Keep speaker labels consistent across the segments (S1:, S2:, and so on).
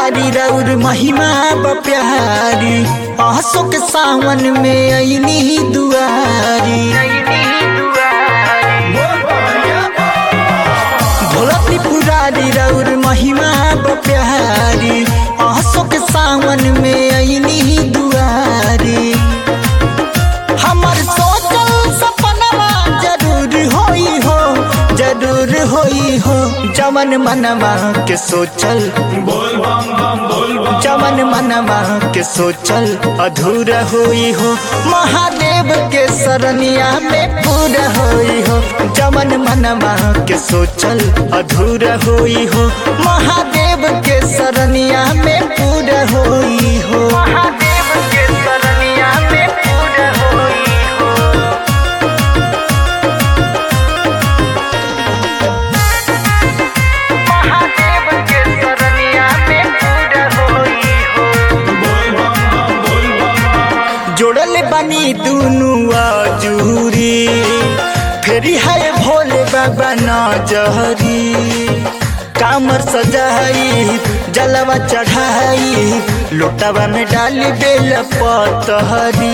S1: त्रिपुरारी रौर महिमा प्यारी आसो के सावन में अइनी दुआरी भोला त्रिपुरारी रौर महिमा प्यारी आसो के सावन में अइनी दुआरी हमर सोचल सपनवा जरूर होई हो जवन मनवा के सोचल जवन मनवा के सोचल अधूरा होई हो महादेव के शरणिया में पूरा होई हो जवन मनवा के सोचल अधूरा होई हो महादेव के शरणिया में पूरा होई हो महादेव के शरणिया में पूरा होई हो जोड़ल बनी दुनु आजूरी फेरी है भोले बाबा नजहरी कामर सजाई जलवा चढ़ाई लोटावा में डाली बेल पतहरी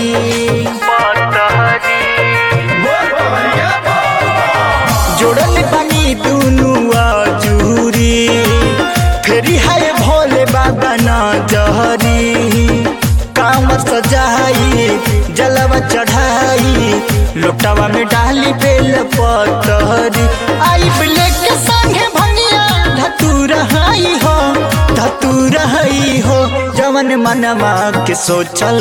S1: जोड़ल बनी दुनु आजूरी फेरी है भोले बाबा नजहरी कामर सजाई जलवा चढ़ाई लोटावा में डाली बेल पतहरी आई बिले के संगे भंगिया धतूर हई हो जवन मनवा के सोचल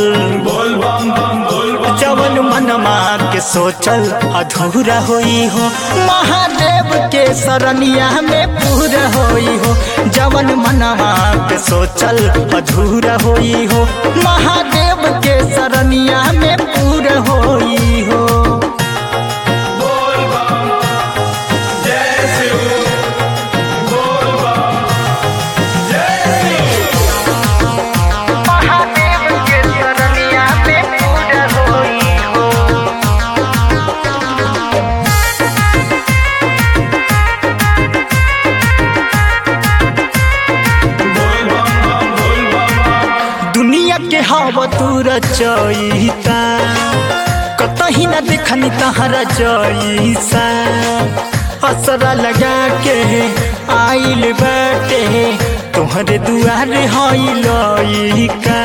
S1: जवन मनवा के सोचल अधूरा होई हो महादेव के शरणिया में पूरा होई हो जवन मनवा के सोचल अधूरा होई हो महादेव के शरणिया में पूरा होई हो हवा तू रचयिता कतही न देखनी तहरा जैसा असरा लगा के आइल बाटे तोहरे दुआरे हई लइका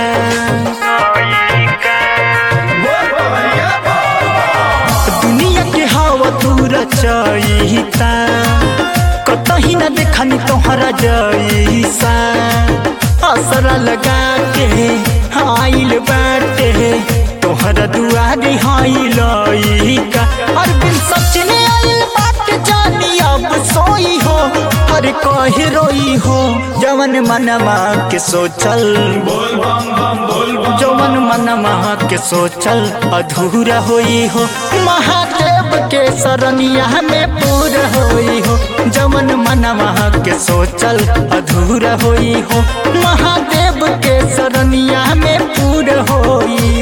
S1: दुनिया के हवा तू रचयिता कतही न देखनी तोहरा जैसा असरा लगा के आइल बाटे तोहरा दुआरी हई लइका अरविंद सचिन आइल बाटे जानी अब सोई हो हर कहे रोई हो जवन मनवा के सोचल जवन मनवा के सोचल अधूरा होई हो महादेव के शरणिया में पूरा होई हो जवन मनवा के सोचल अधूरा होई हो महादेव के शरणिया में पूरा होई